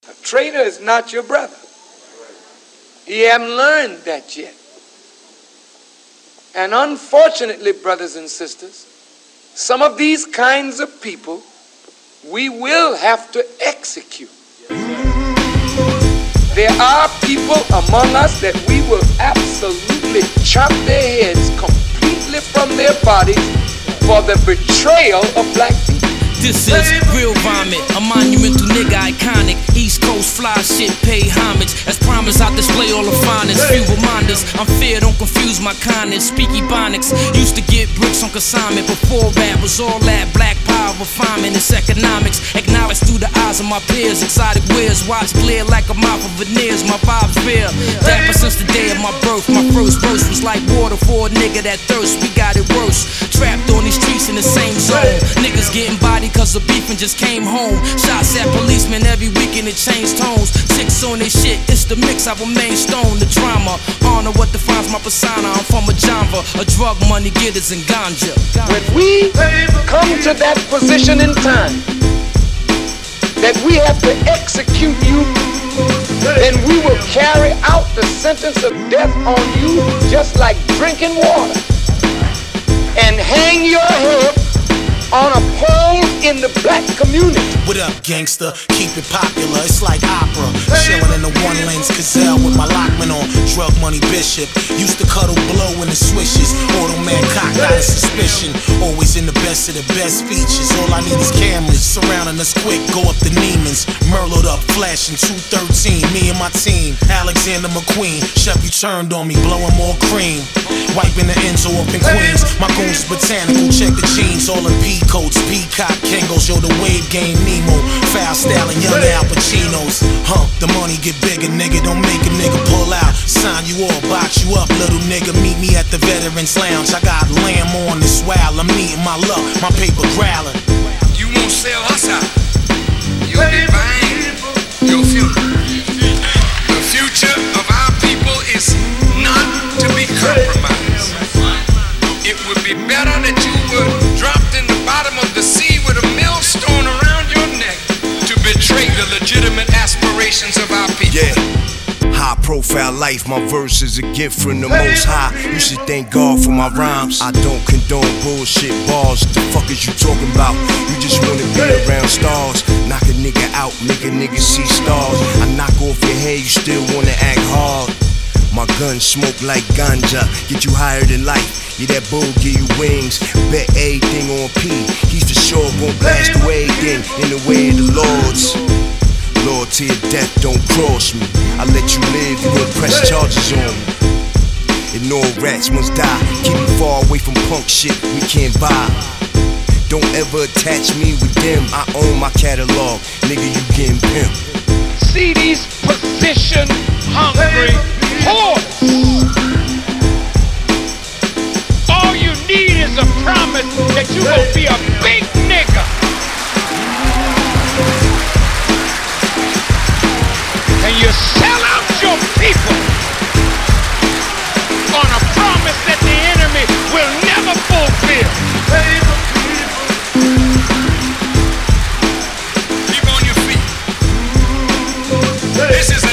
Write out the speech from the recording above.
A traitor is not your brother. You haven't learned that yet. And unfortunately, brothers and sisters, some of these kinds of people we will have to execute. There are people among us that we will absolutely chop their heads completely from their bodies for the betrayal of black people. This is real vomit, a monumental nigga, iconic. East Coast fly shit, pay homage. As promised, I display all the finest. Few reminders, I'm fair, don't confuse my kindness. Speak Ebonics, used to get bricks on consignment. Before rap was all that black power refinement. It's economics, acknowledged through the eyes of my peers. Exotic wears, watch glare like a mouth of veneers. My vibes real, dapper since the day of my birth. My first verse was like water for a nigga that thirst. We got it worse, trapped on these streets in the same zone. Niggas getting bodied cause of beef and just came home. Shots at policemen every weekend, it changed tones. Chicks on they shit, it's the mix, I remain stone. The drama, honor what defines my persona. I'm from a genre, a drug money getters and ganja. When we come to that position in time that we have to execute you, then we will carry out the sentence of death on you just like drinking water and hang your head on a pole in the black community. What up, gangster? Keep it popular, it's like opera. Chillin' in the one lanes, Gazelle with my Lockman on. Drug money bishop, used to cuddle blow in the swishes. Automatic cocked out of suspicion. Always in the best of the best features. All I need is cameras surrounding us quick. Go up the Neiman's, Merlot up, flashing 213. Me and my team, Alexander McQueen. Chef, you turned on me, blowing more cream. Wiping the Enzo up in Queens. My goons botanical, check the jeans, all in P coats, peacock, Kangos, yo, the wave game, Nemo, foul styling, young Al Pacinos. The money get bigger, nigga, don't make a nigga pull out. Sign you all, box you up, little nigga, meet me at the Veterans Lounge. I got lamb on this while I'm meeting my luck, my paper growling. You won't sell us out. You'll be buying your funeral. The future of our people is not to be compromised. It would be better that you were dropped in the bottom of the sea with a millstone around your neck to betray the legitimate aspirations of our people. Yeah. High profile life, my verse is a gift from the most high. You should thank God for my rhymes. I don't condone bullshit bars. The fuck is you talking about? You just wanna be around stars. Knock a nigga out, make a nigga see stars. I knock off your head, you still wanna act hard. My gun smoke like ganja, get you higher than life. Yeah, that bull give you wings, bet everything on P. He's for sure gon' blast away everything in the way of the Lords. Loyalty or death don't cross me. I let you live, you gon' press charges on me. And all rats must die, keep me far away from punk shit we can't buy. Don't ever attach me with them, I own my catalog, nigga you getting pimped. See these position hungry hordes. All you need is a promise that you gon' be a big nigga. And you sell out your people on a promise that the enemy will never fulfill. Keep on your feet. This is